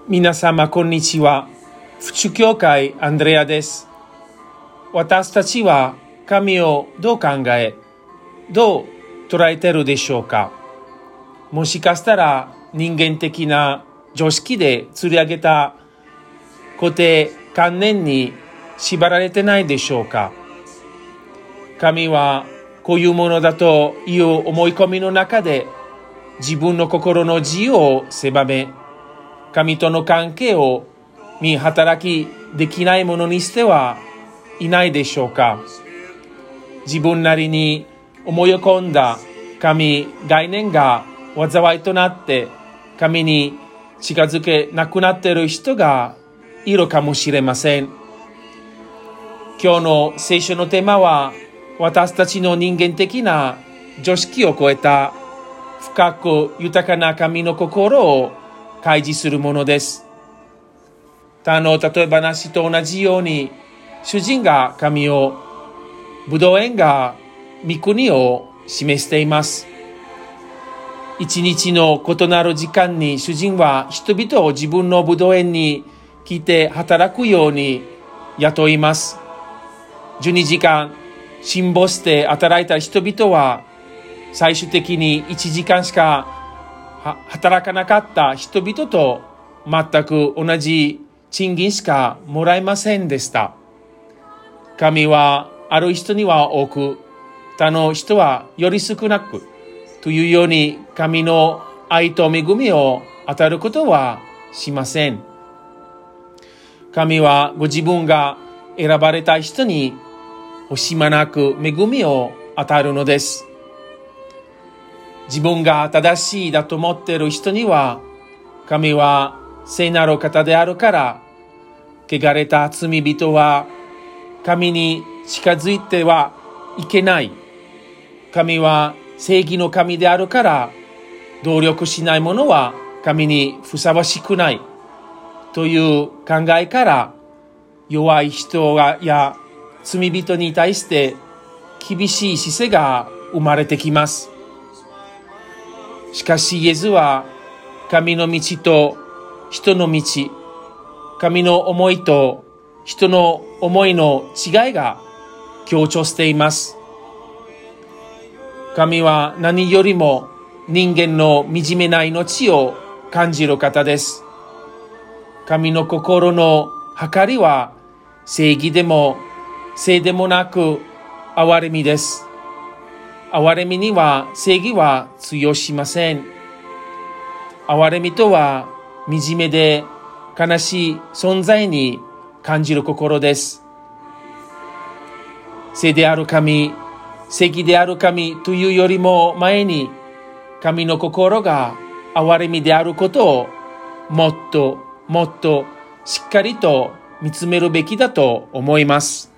皆様こんにちは。府中教会アンドレアです。私たちは神をどう考え、どう捉えているでしょうか。もしかしたら人間的な常識で釣り上げた固定観念に縛られてないでしょうか。神はこういうものだという思い込みの中で自分の心の自由を狭め、神との関係を見働きできないものにしてはいないでしょうか。自分なりに思い込んだ神概念が災いとなって神に近づけなくなっている人がいるかもしれません。今日の聖書のテーマは、私たちの人間的な常識を超えた深く豊かな神の心を開示するものです。他の例え話と同じように、主人が神を、ブドウ園が御国を示しています。一日の異なる時間に主人は人々を自分のブドウ園に来て働くように雇います。12時間辛抱して働いた人々は最終的に1時間しか働かなかった人々と全く同じ賃金しかもらえませんでした。神はある人には多く、他の人はより少なくというように、神の愛と恵みを与えることはしません。神はご自分が選ばれた人に惜しまなく恵みを与えるのです。自分が正しいだと思っている人には、神は聖なる方であるから、汚れた罪人は神に近づいてはいけない。神は正義の神であるから、努力しない者は神にふさわしくないという考えから、弱い人や罪人に対して厳しい姿勢が生まれてきます。しかしイエスは神の道と人の道、神の思いと人の思いの違いが強調しています。神は何よりも人間の惨めな命を感じる方です。神の心の計りは正義でも正でもなく憐れみです。憐れみには正義は通用しません。憐れみとは惨めで悲しい存在に感じる心です。聖である神、正義である神というよりも前に、神の心が憐れみであることをもっともっとしっかりと見つめるべきだと思います。